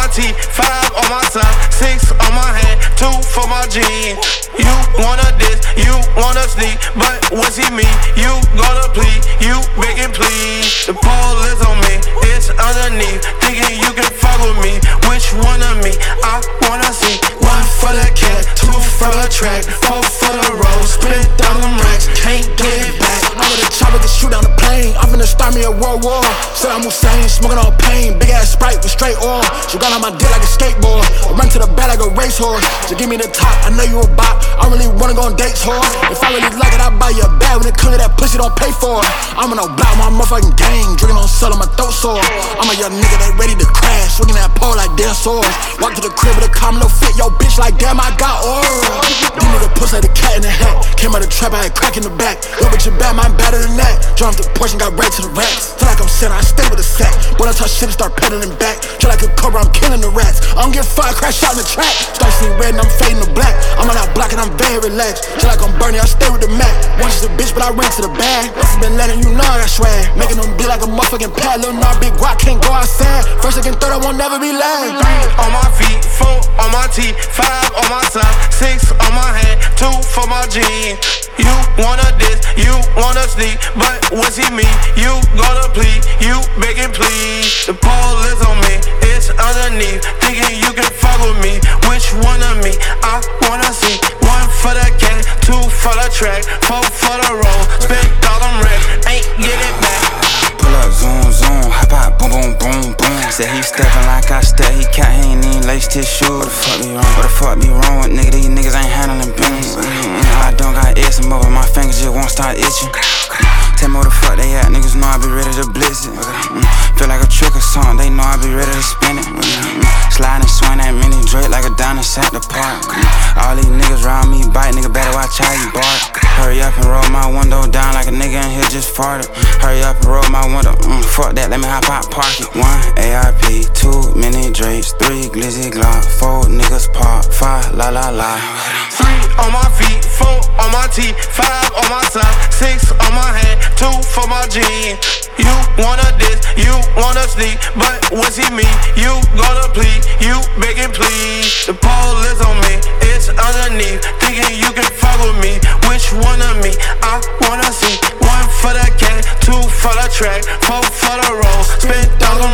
teeth, 5 on my side, 6 on my head, 2 for my jeans. You wanna diss, you wanna sneak, but what's he mean? You gonna plead, you begging please. The pole is on me, it's underneath, thinking you can fuck with me. Which one of me I wanna see? 1 for the cat, 2 for the track, 4 for the road, split down them racks, can't get it back. I'm with a chopper to shoot down the plane. I'm finna start me a world war. Said I'm Hussein, smoking all pain. Big ass Sprite with straight oil. She got on my dick like a skateboard. I run to the back like a racehorse. Just give me the top, I know you a bop. I really wanna go on dates, whore. If I really like it, I buy you a bag. When it comes to that pussy, don't pay for it. I'm on a block, my motherfucking gang. Drinking on sell on my throat sore. I'm a young nigga that ready to crash. Swinging that pole like damn swords. Walk to the crib with a calm little fit. Yo, bitch, like damn, I got oil. You nigga puss like the cat in the hat. Came out the trap, I had crack in the back. Yo, bitch, you bad, mine better than that. Jumped the portion, got right to the racks. Feel like I'm sinning, I stay with a sack. When I touch shit and start pedaling back. Feel like a cobra, I'm killing the rats. I don't give a fuck, crash out in the track. Start seeing red and I'm fading to black. I'm on that block and I'm very relaxed. Feel like I'm burning, I stay with the Mac. Once she's a bitch, but I ran to the bag. Once been letting you know I got swag. Making them be like a motherfucking pad. Lil' Nar, big guac, can't go outside. First, second, third, I won't never be last. 3 on my feet, 4 on my teeth, 5 on my side, 6 on my head, 2 for my jeans. You wanna diss, you wanna sneak, but what's he mean? You gonna plead, you begging please. The pole is on me, it's underneath, thinking you can fuck with me. Which one of me I wanna see? 1 for the cat, 2 for the track, 4 for the road, spent all them racks, ain't get it back. Pull up, zoom, zoom, hop out, boom, boom, boom, boom. Said he steppin' like I step, he cat, he ain't even laced his shoes. What the fuck be wrong? What the fuck be wrong with nigga? These niggas ain't handling business. I don't got itch, some over my fingers just won't start itching. Tell me where the fuck they at, niggas know I be ready to blitz it. Feel like a trick or something, they know I be ready to spin it. Slide and swing that mini Drake like a dinosaur at the park. All these niggas round me bite, nigga better watch how you bark. Hurry up and roll my window down like a nigga in here just farted. Hurry up and roll my window, fuck that, let me hop out, park it. 1 ARP, 2 mini Drakes, 3 Glizzy Glock, 4 niggas park, 5 la la la. 3 on my feet, 4 on my teeth, 5 on my side, 6 on my head, 2 for my jeans. You wanna diss, you wanna sneak, but what's he mean? You gonna plead, you begging please. The pole is on me, it's underneath, thinking you can fuck with me. Which one of me I wanna see? 1 for the cat, 2 for the track, 4 for the road, spent all